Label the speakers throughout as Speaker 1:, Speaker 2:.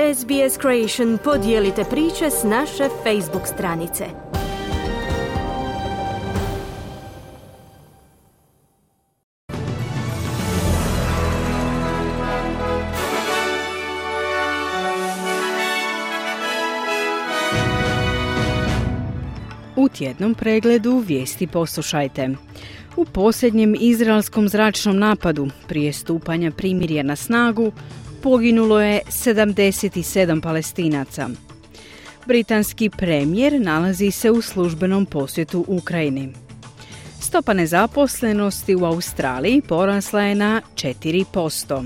Speaker 1: SBS Creation, podijelite priče s naše Facebook stranice.
Speaker 2: U tjednom pregledu vijesti poslušajte. U posljednjem izraelskom zračnom napadu prije stupanja primirja na snagu poginulo je 77 Palestinaca. Britanski premijer nalazi se u službenom posjetu Ukrajini. Stopa nezaposlenosti u Australiji porasla je na 4%.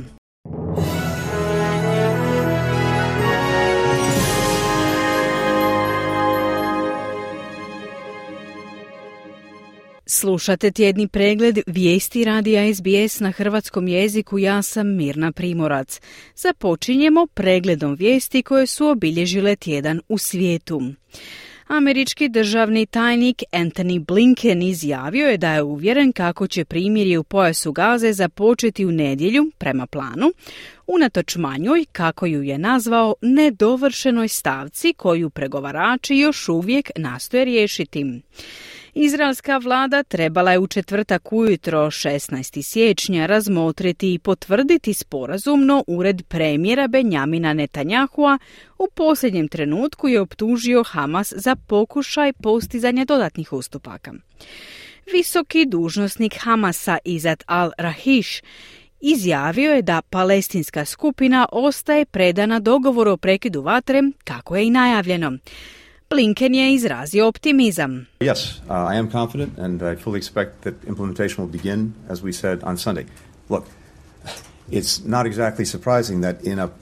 Speaker 2: Slušate tjedni pregled vijesti radija SBS na hrvatskom jeziku. Ja sam Mirna Primorac. Započinjemo pregledom vijesti koje su obilježile tjedan u svijetu. Američki državni tajnik Antony Blinken izjavio je da je uvjeren kako će primirje u pojasu Gaze započeti u nedjelju prema planu, unatoč manjoj, kako ju je nazvao, nedovršenoj stavci koju pregovarači još uvijek nastoje riješiti. Izraelska vlada trebala je u četvrtak ujutro 16. siječnja razmotriti i potvrditi sporazum, no ured premijera Benjamina Netanyahua u posljednjem trenutku je optužio Hamas za pokušaj postizanja dodatnih ustupaka. Visoki dužnosnik Hamasa Izat al-Rahish izjavio je da palestinska skupina ostaje predana dogovoru o prekidu vatre, kako je i najavljeno. Blinken je izrazio optimizam.
Speaker 3: Yes, I am confident and I fully expect that implementation will begin, as we said, on Sunday. Look, it's not exactly surprising that in a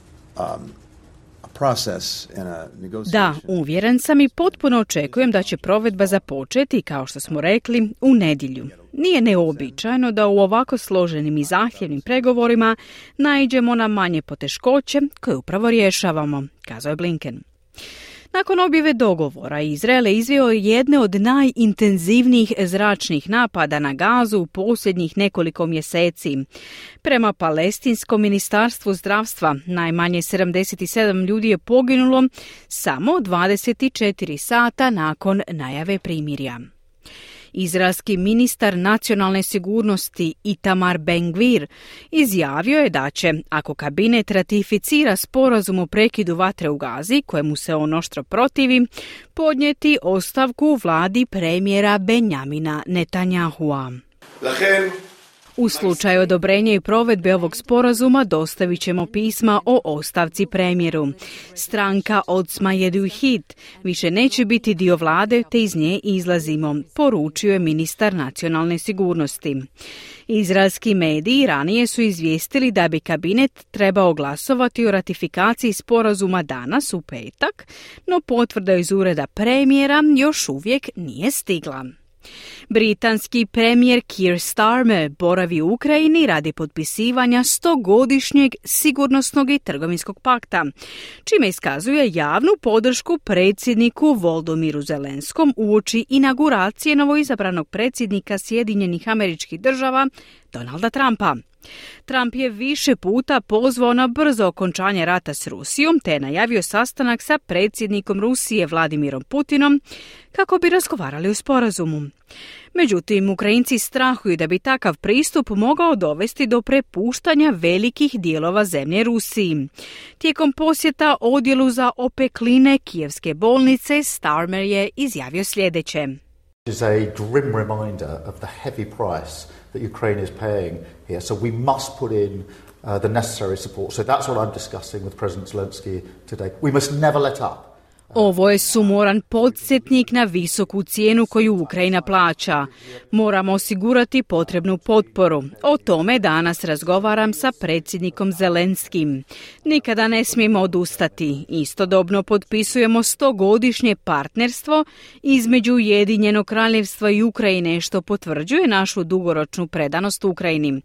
Speaker 3: process, in a negotiation...
Speaker 2: Da, uvjeren sam i potpuno očekujem da će provedba započeti, kao što smo rekli, u nedjelju. Nije neobičajno da u ovako složenim i zahtjevnim pregovorima naiđemo na manje poteškoće koje upravo rješavamo, kazao je Blinken. Nakon objave dogovora, Izrael je izveo jedne od najintenzivnijih zračnih napada na Gazu u posljednjih nekoliko mjeseci. Prema Palestinskom ministarstvu zdravstva, najmanje 77 ljudi je poginulo samo 24 sata nakon najave primirja. Izraelski ministar nacionalne sigurnosti Itamar Ben-Gvir izjavio je da će, ako kabinet ratificira sporazum o prekidu vatre u Gazi, kojemu se on oštro protivi, podnijeti ostavku u vladi premijera Benjamina Netanyahua. U slučaju odobrenja i provedbe ovog sporazuma dostavit ćemo pisma o ostavci premijeru. Stranka Otzma Yehudit više neće biti dio vlade, te iz nje izlazimo, poručio je ministar nacionalne sigurnosti. Izraelski mediji ranije su izvijestili da bi kabinet trebao glasovati o ratifikaciji sporazuma danas u petak, no potvrda iz ureda premijera još uvijek nije stigla. Britanski premijer Keir Starmer boravi u Ukrajini radi potpisivanja 100-godišnjeg sigurnosnog i trgovinskog pakta, čime iskazuje javnu podršku predsjedniku Volodymyru Zelenskom uoči inauguracije novoizabranog predsjednika Sjedinjenih Američkih Država Donalda Trumpa. Trump je više puta pozvao na brzo okončanje rata s Rusijom, te je najavio sastanak sa predsjednikom Rusije Vladimirom Putinom kako bi razgovarali o sporazumu. Međutim, Ukrajinci strahuju da bi takav pristup mogao dovesti do prepuštanja velikih dijelova zemlje Rusiji. Tijekom posjeta odjelu za opekline kijevske bolnice, Starmer je izjavio sljedeće.
Speaker 4: It is a grim reminder of the heavy price that Ukraine is paying here. So we must put in the necessary support. So that's what I'm discussing with President Zelensky today. We must never let up.
Speaker 2: Ovo je sumoran podsjetnik na visoku cijenu koju Ukrajina plaća. Moramo osigurati potrebnu potporu. O tome danas razgovaram sa predsjednikom Zelenskim. Nikada ne smijemo odustati. Istodobno potpisujemo 100-godišnje partnerstvo između Ujedinjenog Kraljevstva i Ukrajine, što potvrđuje našu dugoročnu predanost Ukrajini,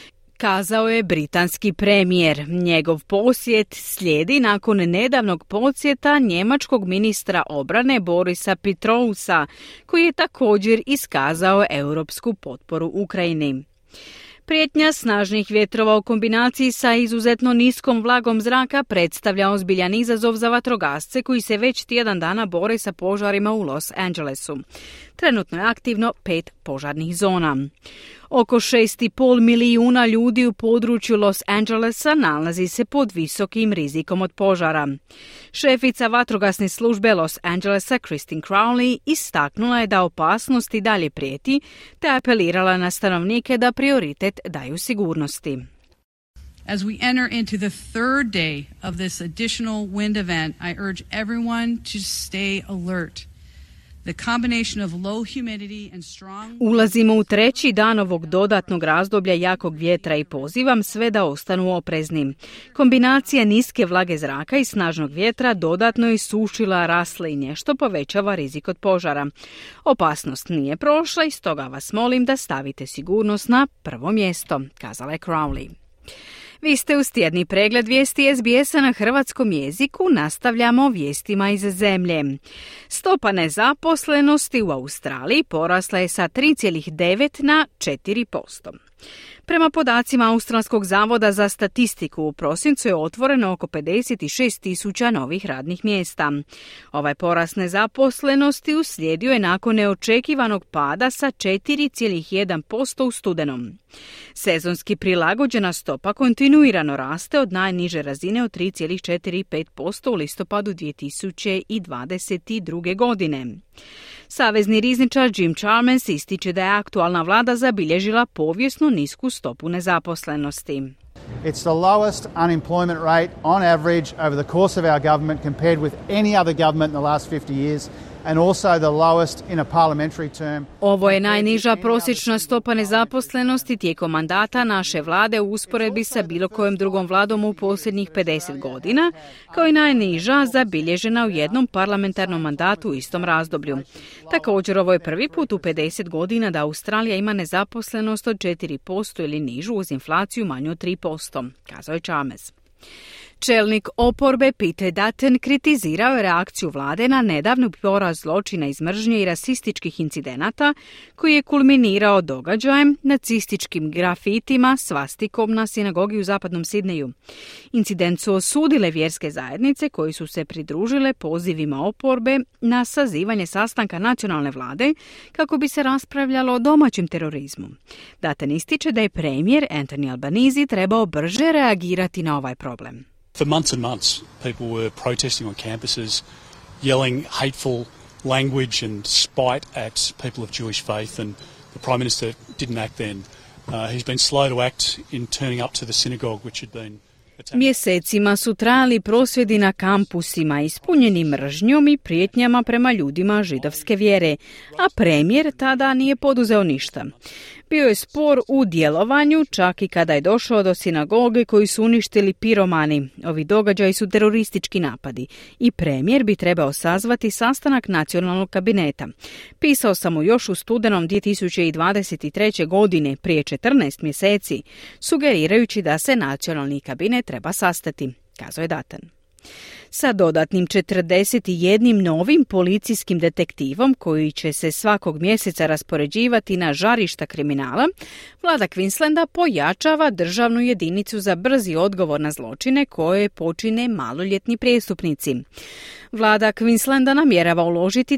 Speaker 2: kazao je britanski premijer. Njegov posjet slijedi nakon nedavnog posjeta njemačkog ministra obrane Borisa Pistoriusa, koji je također iskazao europsku potporu Ukrajini. Prijetnja snažnih vjetrova u kombinaciji sa izuzetno niskom vlagom zraka predstavlja ozbiljan izazov za vatrogasce koji se već tjedan dana bore sa požarima u Los Angelesu. Trenutno je aktivno 5 požarnih zona. Oko 6,5 milijuna ljudi u području Los Angelesa nalazi se pod visokim rizikom od požara. Šefica vatrogasne službe Los Angelesa, Christine Crowley, istaknula je da opasnost i dalje prijeti, te apelirala na stanovnike da prioritet daju sigurnosti.
Speaker 5: As we enter into the third day of this additional wind event, I urge everyone to stay alert. The combination of low humidity and strong...
Speaker 2: Ulazimo u treći dan ovog dodatnog razdoblja jakog vjetra i pozivam sve da ostanu oprezni. Kombinacija niske vlage zraka i snažnog vjetra dodatno je sušila raslinje, što povećava rizik od požara. Opasnost nije prošla i stoga vas molim da stavite sigurnost na prvo mjesto, kazala je Crowley. Vi ste uz tjedni pregled vijesti SBS-a na hrvatskom jeziku. Nastavljamo vijestima iz zemlje. Stopa nezaposlenosti u Australiji porasla je sa 3,9 na 4%. Prema podacima Australskog zavoda za statistiku, u prosincu je otvoreno oko 56.000 novih radnih mjesta. Ovaj porast nezaposlenosti uslijedio je nakon neočekivanog pada sa 4,1% u studenom. Sezonski prilagođena stopa kontinuirano raste od najniže razine od 3,45% u listopadu 2022. godine. Savezni rizničar Jim Chalmers ističe da je aktualna vlada zabilježila povijesno nisku stopu nezaposlenosti.
Speaker 6: It's the lowest unemployment rate on average over the course of our government compared with any other government in the last 50 years. And also the lowest in a parliamentary term.
Speaker 2: Ovo je najniža prosječna stopa nezaposlenosti tijekom mandata naše vlade u usporedbi sa bilo kojom drugom vladom u posljednjih 50 godina, kao i najniža zabilježena u jednom parlamentarnom mandatu u istom razdoblju. Također, ovo je prvi put u 50 godina da Australija ima nezaposlenost od 4% ili nižu uz inflaciju manju od 3%, kazao je Chalmers. Čelnik oporbe Peter Dutton kritizirao je reakciju vlade na nedavni porast zločina iz mržnje i rasističkih incidenata koji je kulminirao događajem nacističkim grafitima svastikom na sinagogi u zapadnom Sidneju. Incident su osudile vjerske zajednice koji su se pridružile pozivima oporbe na sazivanje sastanka nacionalne vlade kako bi se raspravljalo o domaćem terorizmu. Dutton ističe da je premijer Anthony Albanese trebao brže reagirati na ovaj problem.
Speaker 7: For months and months, people were protesting on campuses, yelling hateful language and spite at people of Jewish faith, and the Prime Minister didn't act then. He's been slow to act in turning up to the synagogue, which had been attacked.
Speaker 2: Mjesecima su trajali prosvjedi na kampusima ispunjeni mržnjom i prijetnjama prema ljudima židovske vjere, a premijer tada nije poduzeo ništa. Bio je spor u djelovanju, čak i kada je došao do sinagoge koju su uništili piromani. Ovi događaji su teroristički napadi i premijer bi trebao sazvati sastanak nacionalnog kabineta. Pisao sam mu još u studenom 2023. godine, prije 14 mjeseci, sugerirajući da se nacionalni kabinet treba sastati, kazao je Dutton. Sa dodatnim 41 novim policijskim detektivom koji će se svakog mjeseca raspoređivati na žarišta kriminala, vlada Queenslanda pojačava državnu jedinicu za brzi odgovor na zločine koje počine maloljetni prijestupnici. Vlada Queenslanda namjerava uložiti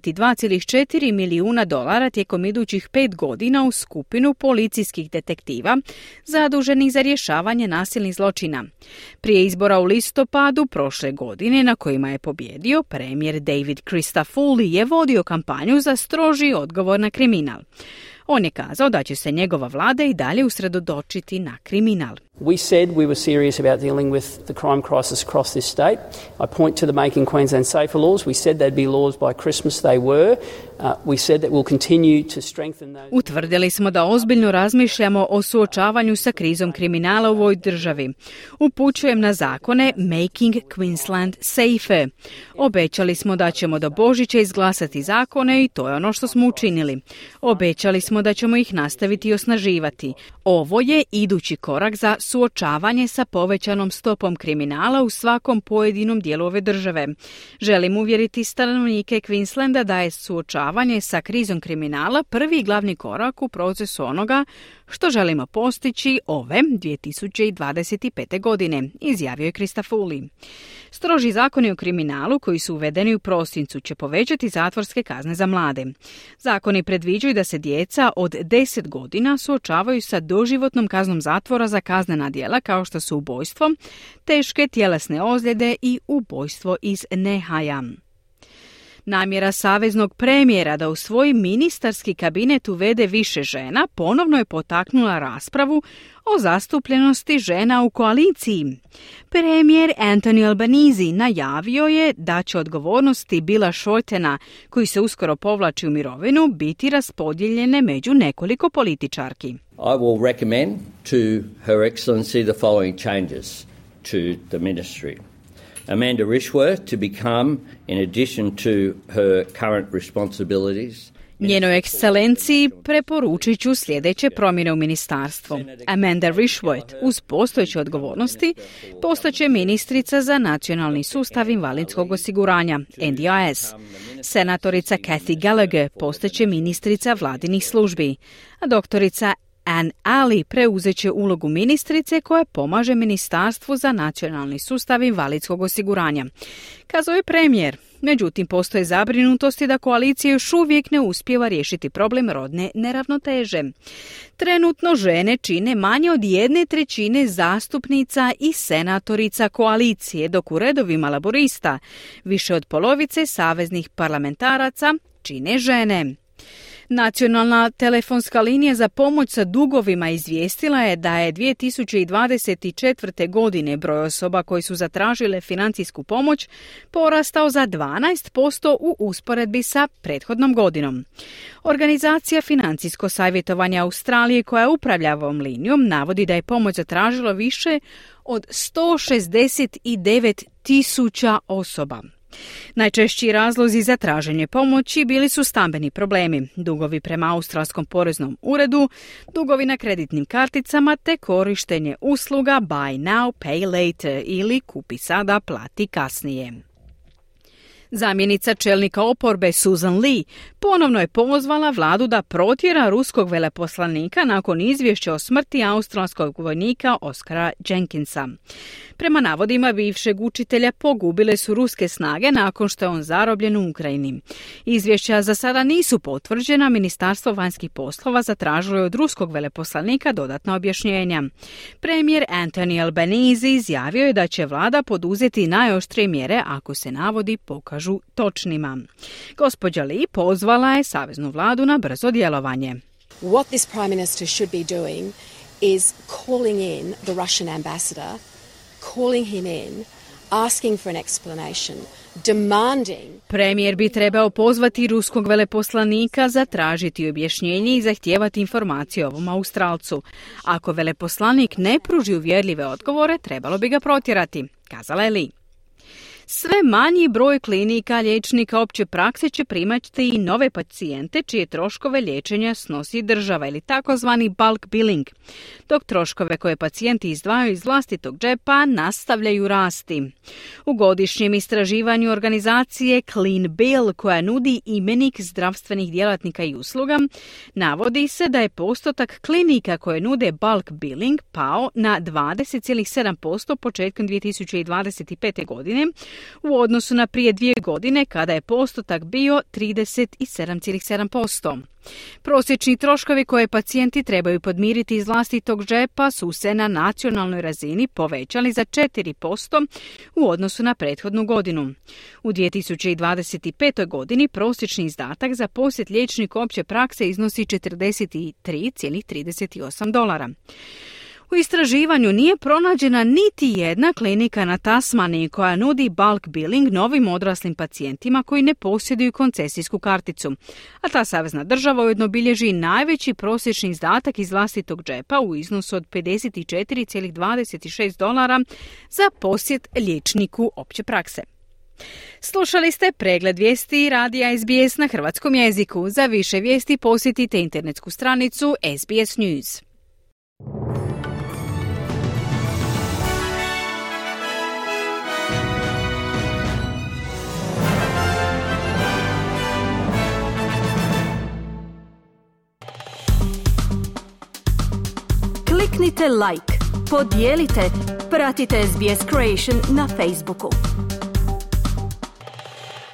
Speaker 2: $32,4 milijuna tijekom idućih 5 godina u skupinu policijskih detektiva zaduženih za rješavanje nasilnih zločina. Prije izbora u listopadu prošle godine na kojima je pobjedio, premijer David Christodoulou je vodio kampanju za stroži odgovor na kriminal. On je kazao da će se njegova vlada i dalje usredotočiti na kriminal.
Speaker 8: We said we were serious about dealing with the crime crisis across this state. I point to the Making Queensland Safer laws. We said they'd be laws by Christmas. They were. We said that we'll continue to strengthen those.
Speaker 2: Utvrdili smo da ozbiljno razmišljamo o suočavanju sa krizom kriminala u ovoj državi. Upućujem na zakone Making Queensland Safer. Obećali smo da ćemo do Božića izglasati zakone i to je ono što smo učinili. Obećali smo smo da ćemo ih nastaviti osnaživati. Ovo je idući korak za suočavanje sa povećanom stopom kriminala u svakom pojedinom dijelu ove države. Želim uvjeriti stanovnike Queenslanda da je suočavanje sa krizom kriminala prvi glavni korak u procesu onoga što želimo postići ove 2025. godine, izjavio je Christofouli. Stroži zakoni o kriminalu koji su uvedeni u prosincu će povećati zatvorske kazne za mlade. Zakoni predviđaju da se djeca od 10 godina suočavaju sa doživotnom kaznom zatvora za kaznena djela kao što su ubojstvo, teške tjelesne ozljede i ubojstvo iz nehaja. Namjera saveznog premijera da u svoj ministarski kabinet uvede više žena ponovno je potaknula raspravu o zastupljenosti žena u koaliciji. Premijer Anthony Albanese najavio je da će odgovornosti Billa Shortena, koji se uskoro povlači u mirovinu, biti raspodijeljene među nekoliko političarki.
Speaker 9: I will recommend to Her Excellency the following changes to the ministry. Amanda Rishworth to become, in addition to her current responsibilities,
Speaker 2: Njenoj ekscelenciji preporučit ću sljedeće promjene u ministarstvu. Amanda Rishworth, uz postojeće odgovornosti, postaće ministrica za nacionalni sustav invalidskog osiguranja, NDIS. Senatorica Kathy Gallagher postaće ministrica vladinih službi, a doktorica Anne Ali preuzeće ulogu ministrice koja pomaže Ministarstvu za nacionalni sustav invalidskog osiguranja, kazao je premijer. Međutim, postoje zabrinutosti da koalicija još uvijek ne uspijeva riješiti problem rodne neravnoteže. Trenutno žene čine manje od 1/3 zastupnica i senatorica koalicije, dok u redovima laborista više od polovice saveznih parlamentaraca čine žene. Nacionalna telefonska linija za pomoć sa dugovima izvijestila je da je 2024. godine broj osoba koji su zatražile financijsku pomoć porastao za 12% u usporedbi sa prethodnom godinom. Organizacija Financijsko savjetovanje Australije koja upravlja ovom linijom navodi da je pomoć zatražilo više od 169.000 osoba. Najčešći razlozi za traženje pomoći bili su stambeni problemi, dugovi prema Australskom poreznom uredu, dugovi na kreditnim karticama te korištenje usluga buy now, pay later ili kupi sada, plati kasnije. Zamjenica čelnika oporbe Susan Lee ponovno je pozvala vladu da protjera ruskog veleposlanika nakon izvješća o smrti australskog vojnika Oskara Jenkinsa. Prema navodima bivšeg učitelja pogubile su ruske snage nakon što je on zarobljen u Ukrajini. Izvješća za sada nisu potvrđena, Ministarstvo vanjskih poslova zatražilo je od ruskog veleposlanika dodatna objašnjenja. Premijer Anthony Albanese izjavio je da će vlada poduzeti najoštrije mjere ako se navodi pokažu točnima. Gospođa Lee pozvala je saveznu vladu na brzo djelovanje.
Speaker 10: What this Prime Minister should be doing is calling in the Russian ambassador, calling him in, asking for an explanation, demanding...
Speaker 2: Premijer bi trebao pozvati ruskog veleposlanika, zatražiti objašnjenje i zahtijevati informacije o ovom Australcu. Ako veleposlanik ne pruži uvjerljive odgovore, trebalo bi ga protjerati, kazala je Lee. Sve manji broj klinika liječnika opće prakse će primati i nove pacijente čije troškove liječenja snosi država ili takozvani bulk billing, dok troškove koje pacijenti izdvajaju iz vlastitog džepa nastavljaju rasti. U godišnjem istraživanju organizacije Clean Bill, koja nudi imenik zdravstvenih djelatnika i usluga, navodi se da je postotak klinika koje nude bulk billing pao na 20,7% početkom 2025. godine, u odnosu na prije 2 godine kada je postotak bio 37,7%. Prosječni troškovi koje pacijenti trebaju podmiriti iz vlastitog džepa su se na nacionalnoj razini povećali za 4% u odnosu na prethodnu godinu. U 2025. godini prosječni izdatak za posjet liječniku opće prakse iznosi $43,38. U istraživanju nije pronađena niti jedna klinika na Tasmaniji koja nudi bulk billing novim odraslim pacijentima koji ne posjeduju koncesijsku karticu, a ta savezna država ujedno bilježi najveći prosječni izdatak iz vlastitog džepa u iznosu od $54,26 za posjet liječniku opće prakse. Slušali ste pregled vijesti radija SBS na hrvatskom jeziku. Za više vijesti posjetite internetsku stranicu SBS News.
Speaker 1: Kliknite like, podijelite, pratite SBS Creation na Facebooku.